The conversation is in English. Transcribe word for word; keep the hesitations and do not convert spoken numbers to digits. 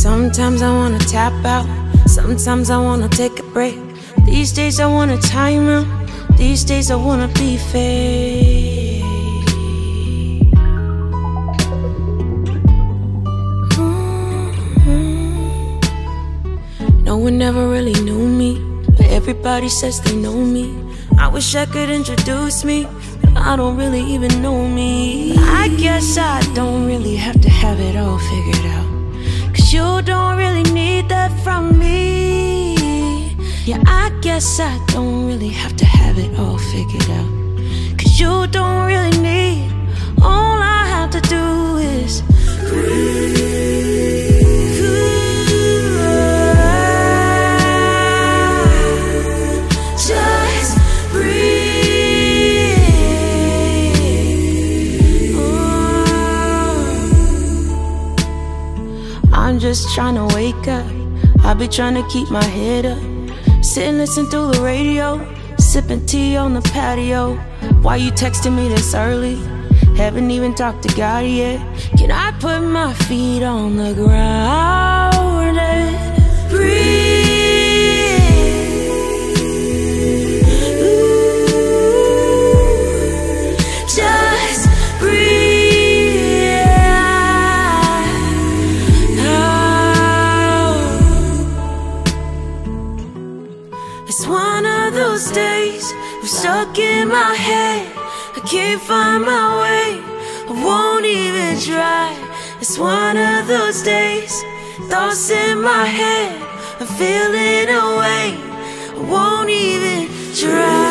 Sometimes I wanna tap out, sometimes I wanna take a break. These days I wanna time out, these days I wanna be fake. Mm-hmm. No one ever really knew me, but everybody says they know me. I wish I could introduce me, but I don't really even know me. I guess I don't really have to have it all figured out, 'cause you don't really need that from me. Yeah, I guess I don't really have to have it all figured out, 'cause you don't really need. All I have to do is breathe. Just breathe. I'm just trying to wake up, I be trying to keep my head up, sitting listening through the radio, sipping tea on the patio. Why you texting me this early? Haven't even talked to God yet. Can I put my feet on the ground and breathe? Ooh, just breathe. Oh. It's one of those days I'm stuck in my head, I can't find my way, I won't even try. It's one of those days, thoughts in my head, I'm feeling away, I won't even try.